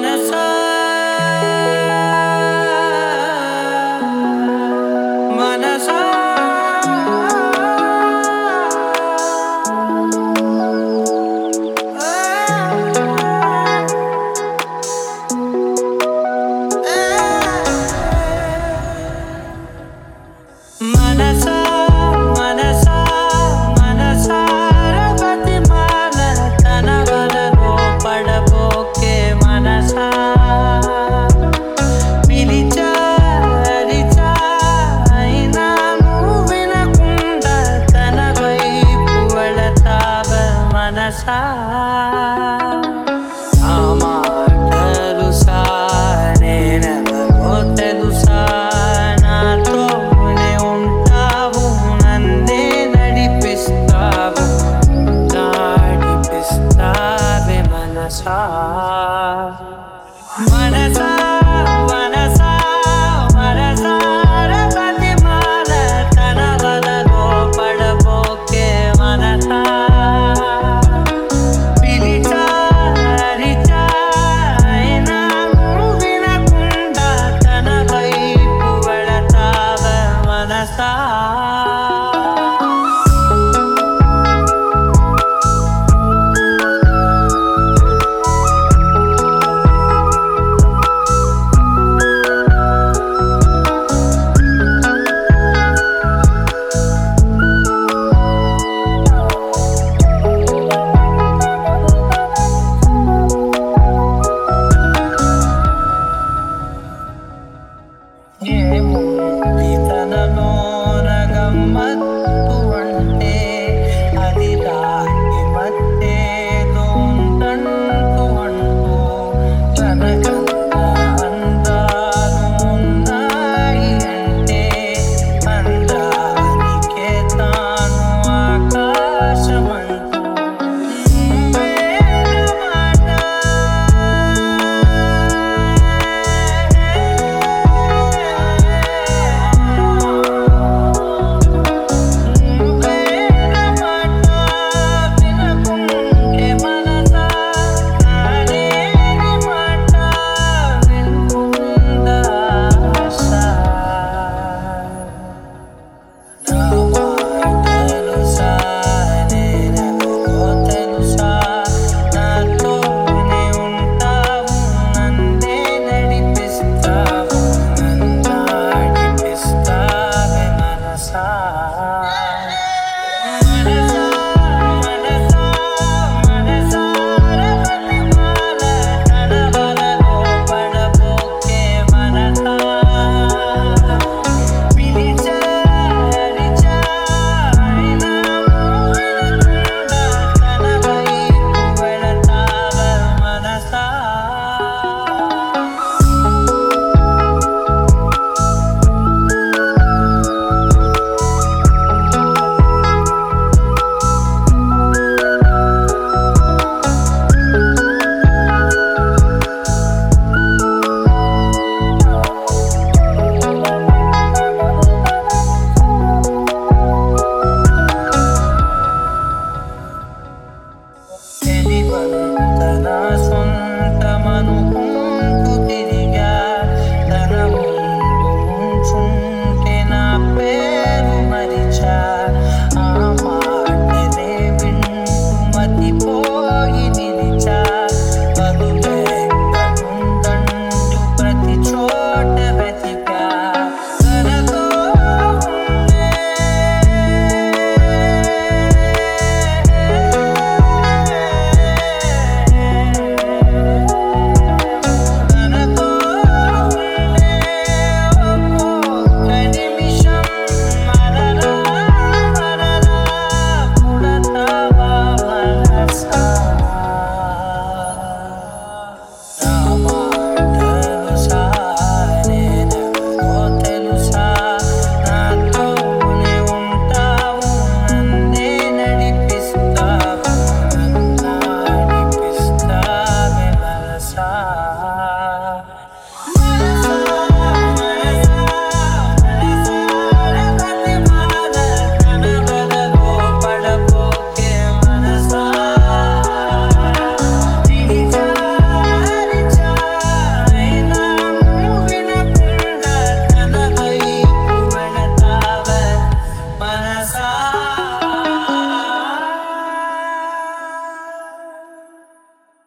మనసా మనసా మనసా మనసా మనసార బతిమాల తన వలలో పడబోకే మనసా పిలిచా అరిచా అయినా నువ్వు వినకుండా తన వైపు వెళతావ మనసా ఆ మాటలుసా నేనెవరో తెలుసా నాతోనే ఉంటావు నన్నే నడిపిస్తావు నడిపిస్తావే మనసా మనసా మనసా మనసార బతిమాల తన వలలో పడబోకే మనసా పిలిచా అరిచా అయినా నువ్వు వినకుండా తన వైపు వెళతావ మనసా ఏముంది తనలోన గమ్మత్తు అంటే అది రాగి మత్తేదో ఉందంటూ అంటూ తనకన్నా అందాలు ఉన్నాయి అంటే అందానికే తాను ఆకాశమంటూ నా సొంతమనుకుంటూ తిరిగా తన ముందు నుంచుండి